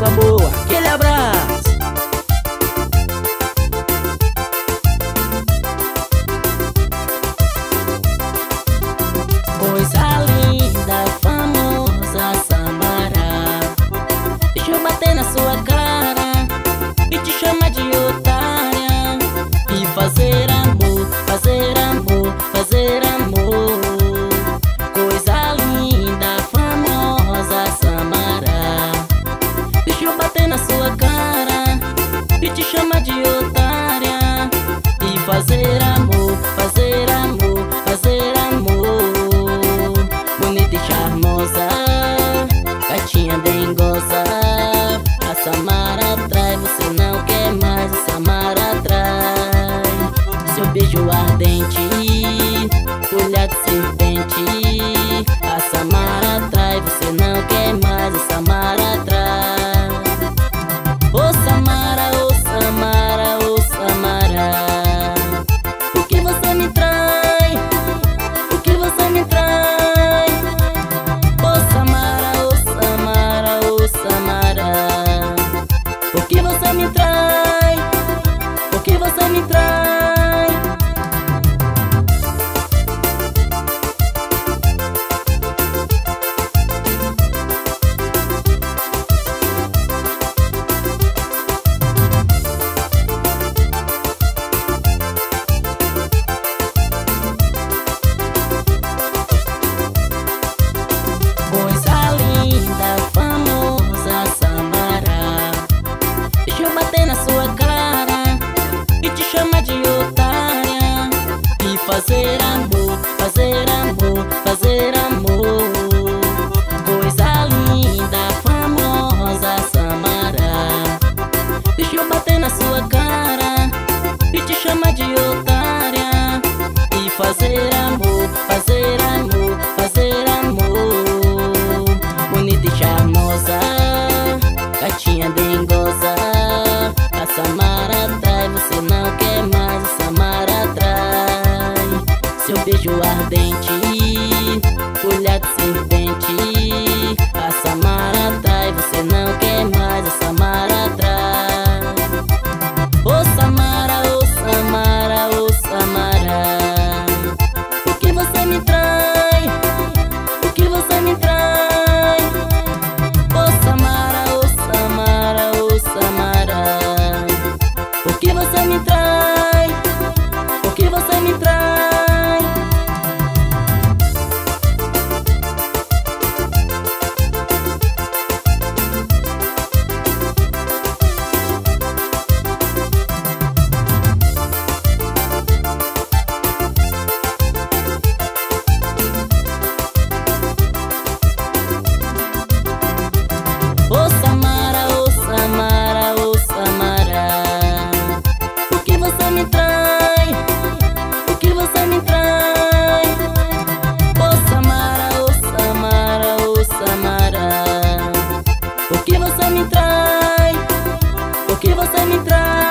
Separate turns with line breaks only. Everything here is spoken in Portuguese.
água boa. Aquele abraço. Coisa linda, famosa Samara, deixa eu bater na sua cara e te chamar de otária e fazer amor, fazer amor, fazer amor. Coisa linda, famosa Samara, deixa eu bater na sua cara e te chamar de otária e fazer amor, fazer amor, fazer amor. Bonita e charmosa, gatinha dengosa, a Samara atrai, você não quer mais, a Samara atrai. Seu beijo ardente, olhar de serpente, a Samara atrai, você não quer mais, a Samara atrai. Ô Samara, ô Samara, ô Samara, por que você me trai? Por que você me trai? Ô Samara, ô Samara, ô Samara, por que você me trai? Por que você me trai? Coisa linda, famosa Samara, deixa eu bater na sua cara e te chamar de otária e fazer amor, fazer amor, fazer amor. Coisa linda, famosa Samara, deixa eu bater na sua cara e te chamar de otária e fazer amor, fazer amor, fazer amor. Bonita e charmosa, gatinha dengosa, a Samara atrai, você não quer mais, a Samara atrai. Seu beijo ardente, olhar de serpente, a Samara atrai, você não quer mais, a Samara atrai. Ô Samara, ô Samara, ô Samara, por que você me trai? Por que você me trai? Ô Samara, ô Samara, ô Samara, por que você me trai? Por que você me trai? Ô Samara, ô Samara, ô Samara, por que você me trai? Por que você me trai? Ô Samara, ô Samara, ô Samara, por que você me trai? Por que você me trai?